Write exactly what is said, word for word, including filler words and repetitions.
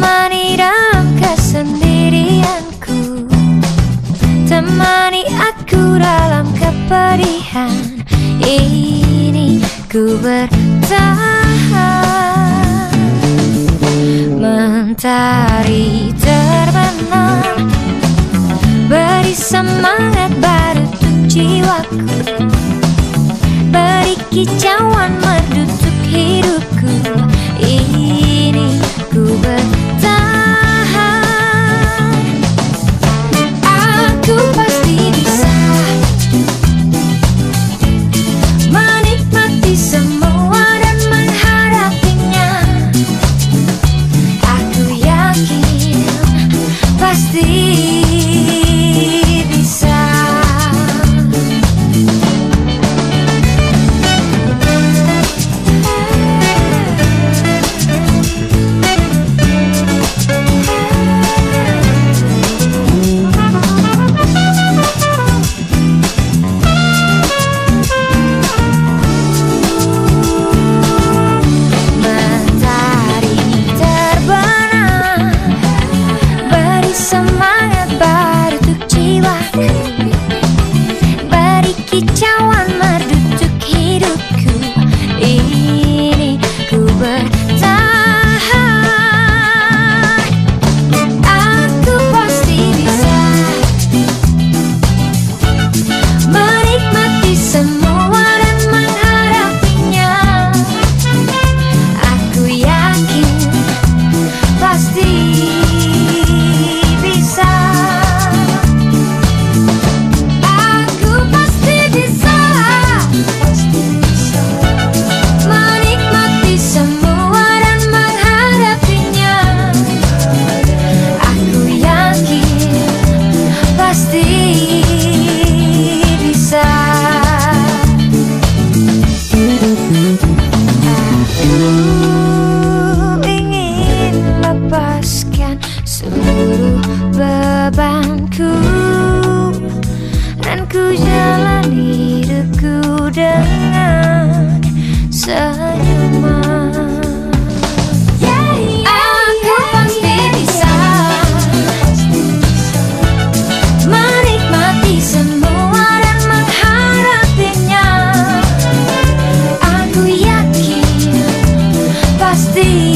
temani dalam kesendirianku, temani aku dalam kepedihan ini. Ku bertahan, mentari terbenam, beri semangat baru untuk jiwaku, beri kicauan merdu untuk hidupku ini. Ku bertahan, aku pasti bisa menikmati semua dan menghadapinya. Aku yakin pasti bisa. Kicauan merdu untuk hidupku ini. Ku bertahan, aku pasti bisa menikmati semua dan menghadapinya. Aku yakin pasti bisa. Seluruh bebanku dan ku jalani hidupku dengan senyuman. Aku pasti bisa menikmati semua dan menghadapinya. Aku yakin pasti